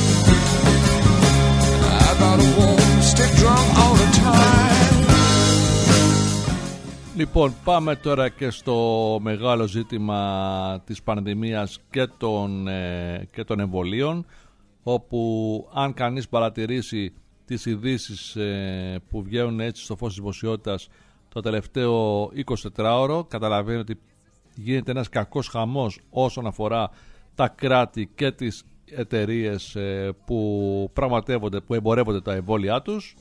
Λοιπόν, πάμε τώρα και στο μεγάλο ζήτημα της πανδημίας και των εμβολίων, όπου αν κανείς παρατηρήσει τις ειδήσεις που βγαίνουν έτσι στο φως της δημοσιότητας το τελευταίο 24ωρο, καταλαβαίνει ότι γίνεται ένας κακός χαμός όσον αφορά τα κράτη και τις εταιρείες που πραγματεύονται, που εμπορεύονται τα εμβόλια τους.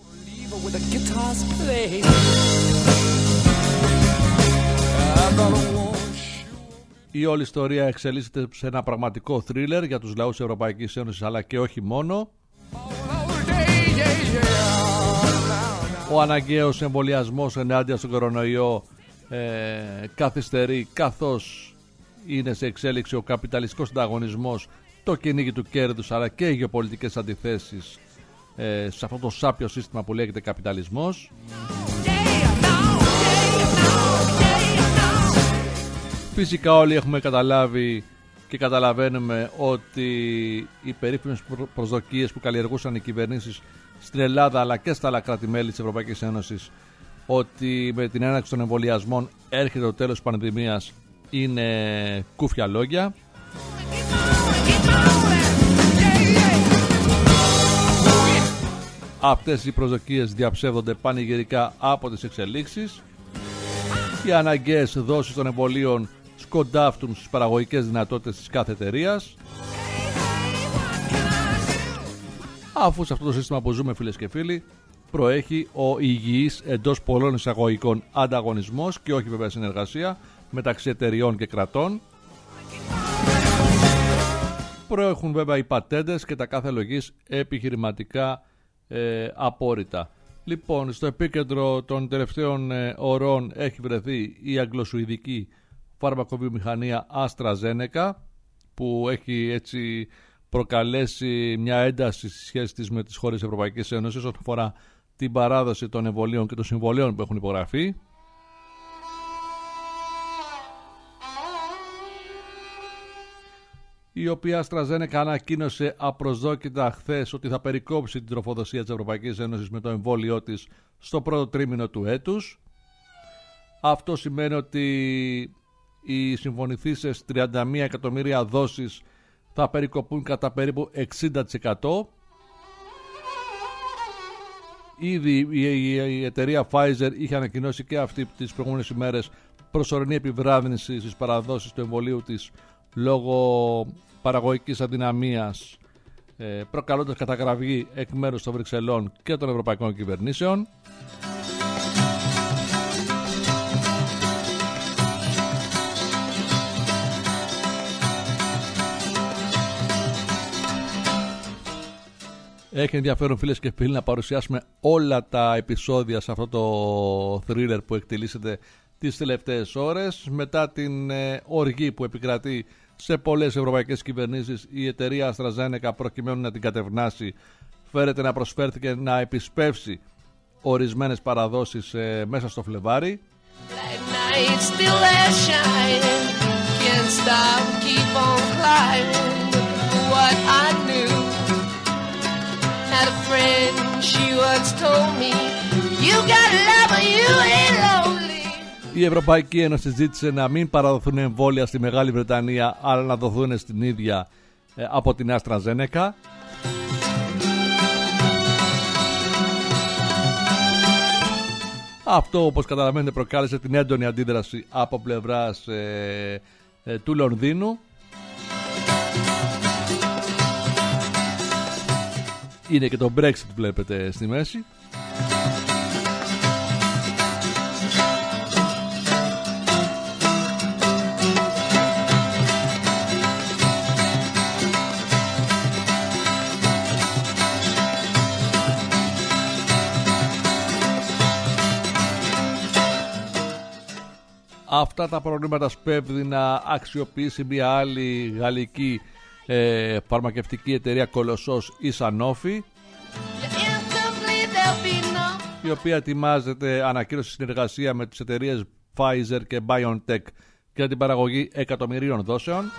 Η όλη ιστορία εξελίσσεται σε ένα πραγματικό θρίλερ για τους λαούς της Ευρωπαϊκής Ένωσης, αλλά και όχι μόνο. Ο αναγκαίος εμβολιασμός ενάντια στον κορονοϊό καθυστερεί, καθώς είναι σε εξέλιξη ο καπιταλιστικός ανταγωνισμός, το κυνήγι του κέρδους, αλλά και οι γεωπολιτικές αντιθέσεις σε αυτό το σάπιο σύστημα που λέγεται καπιταλισμός. Φυσικά όλοι έχουμε καταλάβει και καταλαβαίνουμε ότι οι περίφημες προσδοκίες που καλλιεργούσαν οι κυβερνήσεις στην Ελλάδα αλλά και στα άλλα κράτη-μέλη της Ευρωπαϊκής Ένωσης, ότι με την έναρξη των εμβολιασμών έρχεται το τέλος της πανδημίας, είναι κούφια λόγια. Αυτές οι προσδοκίες διαψεύδονται πανηγυρικά από τις εξελίξεις. Οι αναγκαίες δόσεις των εμβολίων σκοντάφτουν στις παραγωγικές δυνατότητες της κάθε εταιρείας. Αφού σε αυτό το σύστημα που ζούμε, φίλες και φίλοι, προέχει ο υγιής εντός πολλών εισαγωγικών ανταγωνισμός και όχι βέβαια συνεργασία μεταξύ εταιριών και κρατών. Προέχουν βέβαια οι πατέντες και τα κάθε λογής επιχειρηματικά απόρριτα. Λοιπόν, στο επίκεντρο των τελευταίων ωρών έχει βρεθεί η αγγλοσουηδική φαρμακοβιομηχανία AstraZeneca, που έχει έτσι προκαλέσει μια ένταση στη σχέση της με τις χώρες της Ευρωπαϊκής Ένωσης όσον αφορά την παράδοση των εμβολίων και των συμβολίων που έχουν υπογραφεί. Η οποία AstraZeneca ανακοίνωσε απροσδόκητα χθες ότι θα περικόψει την τροφοδοσία της Ευρωπαϊκής Ένωσης με το εμβόλιό της στο πρώτο τρίμηνο του έτους. Αυτό σημαίνει ότι οι συμφωνηθήσεις 31 εκατομμύρια δόσεις θα περικοπούν κατά περίπου 60%. Ήδη η εταιρεία Pfizer είχε ανακοινώσει και αυτή τις προηγούμενες ημέρες προσωρινή επιβράδυνση στις παραδόσεις του εμβολίου της λόγω παραγωγικής αδυναμίας, προκαλώντας καταγραφή εκ μέρους των Βρυξελών και των ευρωπαϊκών κυβερνήσεων. Έχει ενδιαφέρον, φίλες και φίλοι, να παρουσιάσουμε όλα τα επεισόδια σε αυτό το thriller που εκτελήσεται τις τελευταίες ώρες. Μετά την οργή που επικρατεί σε πολλές ευρωπαϊκές κυβερνήσεις, η εταιρεία AstraZeneca, προκειμένου να την κατευνάσει, φέρεται να προσφέρθηκε να επισπεύσει ορισμένες παραδόσεις μέσα στο Φλεβάρι. Η Ευρωπαϊκή Ένωση ζήτησε να μην παραδοθούν εμβόλια στη Μεγάλη Βρετανία, αλλά να δοθούν στην ίδια από την AstraZeneca. Αυτό, όπως καταλαβαίνετε, προκάλεσε την έντονη αντίδραση από πλευράς του Λονδίνου. Είναι και το Brexit, βλέπετε, στη μέση. Αυτά τα προβλήματα σπέβδει να αξιοποιήσει μια άλλη γαλλική φαρμακευτική εταιρεία κολοσσός, η Sanofi, η οποία ετοιμάζεται ανακοίνωση συνεργασία με τις εταιρείες Pfizer και BioNTech για την παραγωγή εκατομμυρίων δόσεων.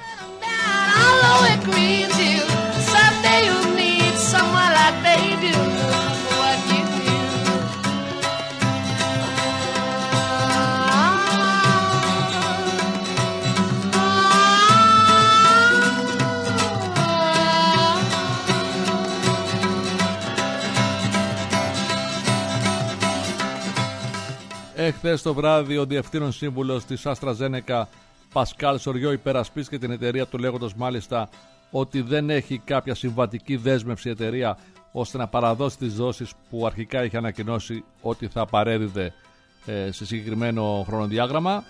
Εχθές το βράδυ ο διευθύνων σύμβουλος της AstraZeneca Πασκάλ Σοριό υπερασπίστηκε την εταιρεία του, λέγοντας μάλιστα ότι δεν έχει κάποια συμβατική δέσμευση η εταιρεία ώστε να παραδώσει τις δόσεις που αρχικά είχε ανακοινώσει ότι θα παρέδιδε σε συγκεκριμένο χρονοδιάγραμμα.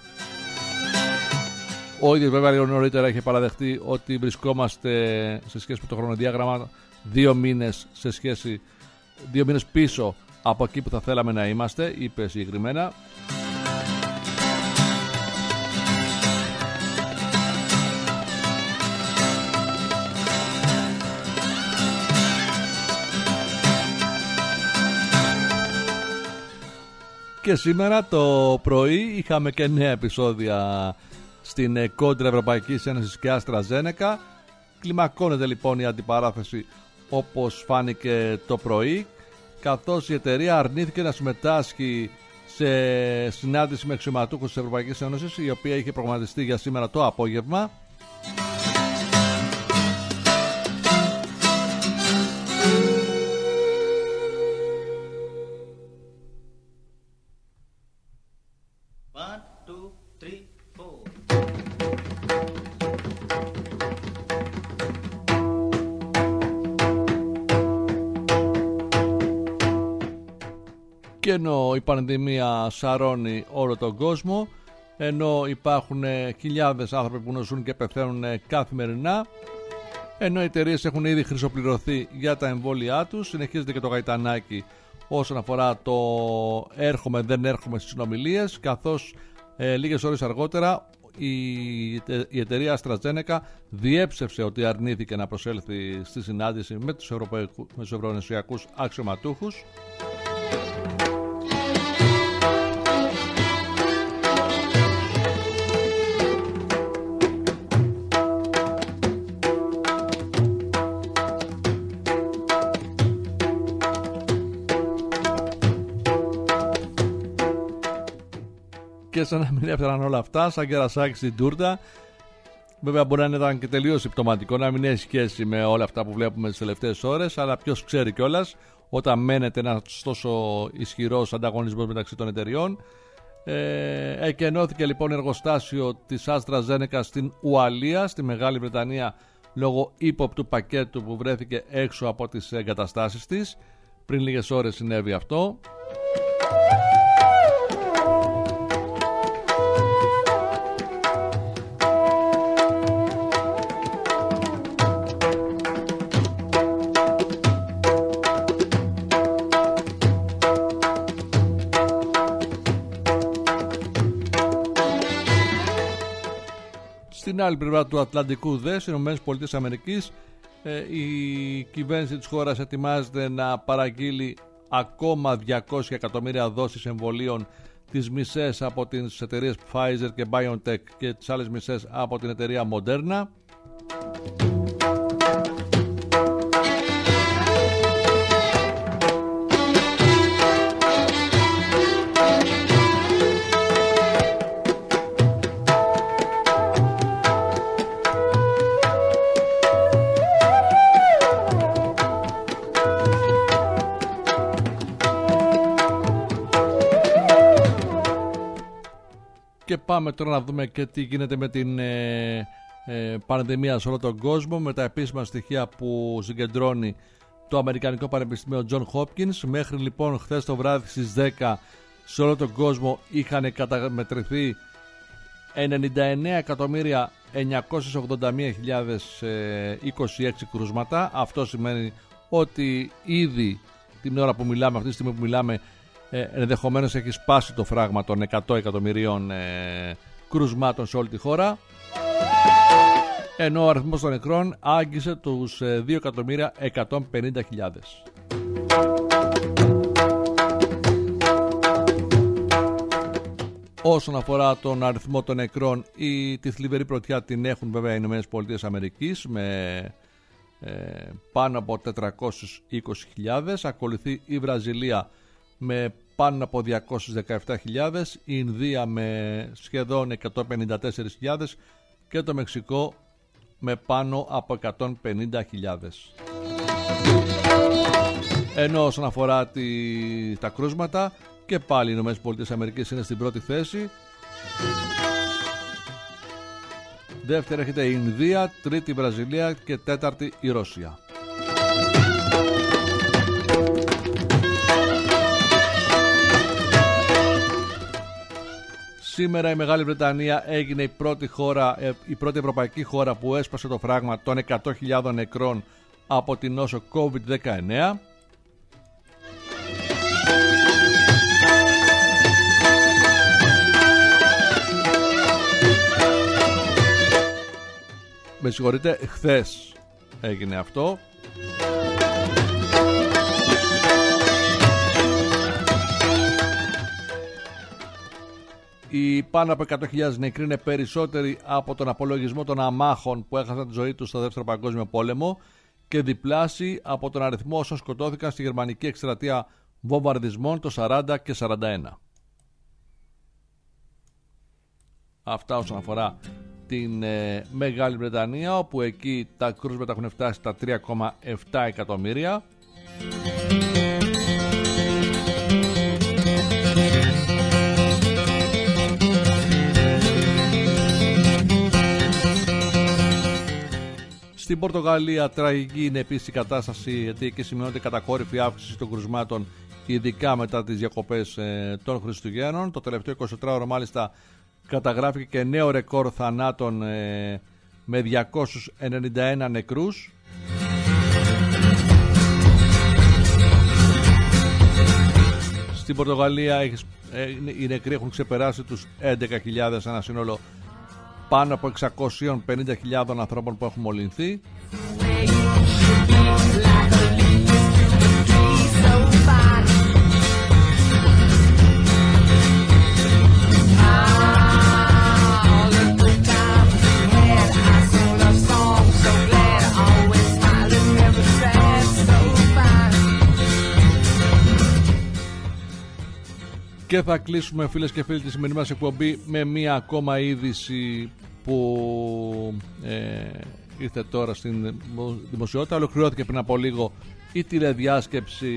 Ο ίδιος βέβαια λίγο νωρίτερα είχε παραδεχτεί ότι βρισκόμαστε σε σχέση με το χρονοδιάγραμμα 2 μήνες πίσω από εκεί που θα θέλαμε να είμαστε, είπε συγκεκριμένα. Και σήμερα το πρωί είχαμε και νέα επεισόδια στην κόντρα Ευρωπαϊκής Ένωσης και AstraZeneca. Κλιμακώνεται λοιπόν η αντιπαράθεση όπως φάνηκε το πρωί, καθώς η εταιρεία αρνήθηκε να συμμετάσχει σε συνάντηση με αξιωματούχους της Ευρωπαϊκής Ένωσης, η οποία είχε προγραμματιστεί για σήμερα το απόγευμα. Και ενώ η πανδημία σαρώνει όλο τον κόσμο, ενώ υπάρχουν χιλιάδες άνθρωποι που νοσούν και πεθαίνουν καθημερινά, ενώ οι εταιρείες έχουν ήδη χρυσοπληρωθεί για τα εμβόλια τους, συνεχίζεται και το γαϊτανάκι όσον αφορά το έρχομαι δεν έρχομαι στις συνομιλίες, καθώς λίγες ώρες αργότερα η εταιρεία AstraZeneca διέψευσε ότι αρνήθηκε να προσέλθει στη συνάντηση με τους ευρωενωσιακούς αξιωματούχους. Και σαν να μην έφεραν όλα αυτά, σαν κερασάκι στην τούρτα. Βέβαια, μπορεί να ήταν και τελείως συμπτωματικό, να μην έχει σχέση με όλα αυτά που βλέπουμε τις τελευταίες ώρες, αλλά ποιος ξέρει κιόλας, όταν μένεται ένας τόσο ισχυρός ανταγωνισμός μεταξύ των εταιριών. Εκενώθηκε λοιπόν εργοστάσιο της AstraZeneca στην Ουαλία, στη Μεγάλη Βρετανία, λόγω ύποπτου πακέτου που βρέθηκε έξω από τις εγκαταστάσεις της. Πριν λίγες ώρες συνέβη αυτό. Στην άλλη πλευρά του Ατλαντικού στις ΗΠΑ, η κυβέρνηση της χώρας ετοιμάζεται να παραγγείλει ακόμα 200 εκατομμύρια δόσεις εμβολίων, τις μισές από τις εταιρείες Pfizer και BioNTech και τις άλλες μισές από την εταιρεία Moderna. Και πάμε τώρα να δούμε και τι γίνεται με την πανδημία σε όλο τον κόσμο, με τα επίσημα στοιχεία που συγκεντρώνει το Αμερικανικό Πανεπιστήμιο John Hopkins. Μέχρι λοιπόν χθες το βράδυ στις 10 σε όλο τον κόσμο είχαν καταμετρηθεί 99.981.026 κρούσματα. Αυτό σημαίνει ότι ήδη την ώρα που μιλάμε, αυτή τη στιγμή που μιλάμε, ενδεχομένως έχει σπάσει το φράγμα των 100 εκατομμυρίων κρουσμάτων σε όλη τη χώρα, ενώ ο αριθμός των νεκρών άγγισε τους 2.150.000. Όσον αφορά τον αριθμό των νεκρών, τη θλιβερή πρωτιά την έχουν βέβαια οι ΗΠΑ με πάνω από 420.000. Ακολουθεί η Βραζιλία με πάνω από 217.000, η Ινδία με σχεδόν 154.000 και το Μεξικό με πάνω από 150.000. Ενώ όσον αφορά τα κρούσματα, Και πάλι οι ΗΠΑ είναι στην πρώτη θέση. Δεύτερη έρχεται η Ινδία, τρίτη η Βραζιλία και τέταρτη η Ρωσία. Σήμερα η Μεγάλη Βρετανία έγινε η πρώτη ευρωπαϊκή χώρα που έσπασε το φράγμα των 100.000 νεκρών από την νόσο COVID-19. Με συγχωρείτε, χθες έγινε αυτό. Οι πάνω από 100.000 νεκροί είναι περισσότεροι από τον απολογισμό των αμάχων που έχασαν τη ζωή τους στο Δεύτερο Παγκόσμιο Πόλεμο και διπλάσιοι από τον αριθμό όσων σκοτώθηκαν στη γερμανική εκστρατεία βομβαρδισμών το 40 και 41. Αυτά όσον αφορά την Μεγάλη Βρετανία, όπου εκεί τα κρούσματα έχουν φτάσει στα 3,7 εκατομμύρια. Στην Πορτογαλία τραγική είναι επίσης η κατάσταση, γιατί εκεί σημειώνεται κατακόρυφη αύξηση των κρουσμάτων, ειδικά μετά τις διακοπές των Χριστουγέννων. Το τελευταίο 24ωρο μάλιστα καταγράφηκε και νέο ρεκόρ θανάτων με 291 νεκρούς. Στην Πορτογαλία οι νεκροί έχουν ξεπεράσει τους 11.000, ένα σύνολο πάνω από 650.000 ανθρώπων που έχουν μολυνθεί. Και θα κλείσουμε, φίλες και φίλοι, τη σημερινή μας εκπομπή με μία ακόμα είδηση που ήρθε τώρα στην δημοσιότητα. Ολοκληρώθηκε πριν από λίγο η τηλεδιάσκεψη,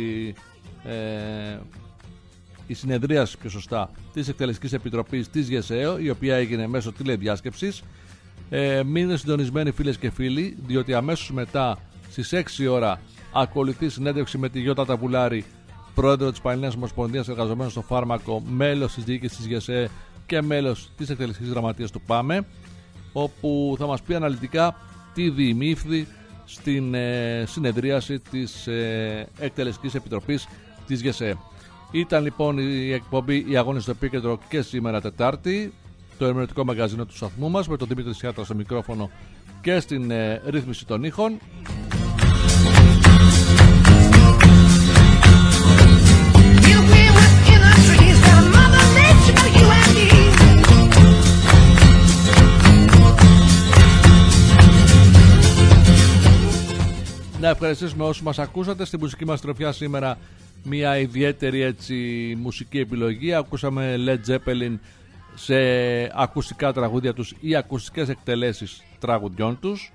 η συνεδρίαση πιο σωστά της Εκτελεστικής Επιτροπής της ΓΕΣΕΟ, η οποία έγινε μέσω τηλεδιάσκεψης. Μείνετε συντονισμένοι, φίλες και φίλοι, διότι αμέσως μετά στις 6 ώρα ακολουθεί συνέντευξη με τη Γιώτα Ταβουλάρη, πρόεδρο της Πανελλήνιας Ομοσπονδίας Εργαζομένων στο Φάρμακο, μέλος της διοίκησης της ΓΕΣΕ και μέλος της εκτελεστικής γραμματείας του ΠΑΜΕ, όπου θα μας πει αναλυτικά τι διημήφθη στην συνεδρίαση της Εκτελεστικής Επιτροπής της ΓΕΣΕ. Ήταν λοιπόν η εκπομπή «Οι Αγώνες στο Επίκεντρο» και σήμερα Τετάρτη, το ερμηνευτικό μαγαζίνο του σταθμού μας, με τον Δημήτρη Σιάτρα στο μικρόφωνο και στην ρύθμιση των ήχων. Να ευχαριστήσουμε όσους μας ακούσατε. Στη μουσική μας τροφιά σήμερα μια ιδιαίτερη έτσι μουσική επιλογή. Ακούσαμε Led Zeppelin σε ακουστικά τραγούδια τους ή ακουστικές εκτελέσεις τραγουδιών τους.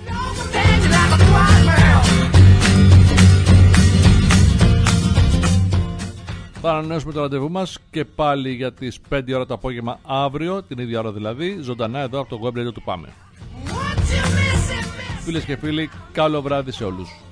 Θα ανανεώσουμε το ραντεβού μας και πάλι για τις 5 ώρα το απόγευμα αύριο, την ίδια ώρα δηλαδή, ζωντανά εδώ από το web radio του ΠΑΜΕ. Φίλες και φίλοι, καλό βράδυ σε όλους.